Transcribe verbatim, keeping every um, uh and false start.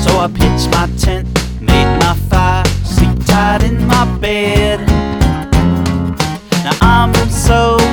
So I pitched my tent, made my fire, sleep tight in my bed. Now I'm so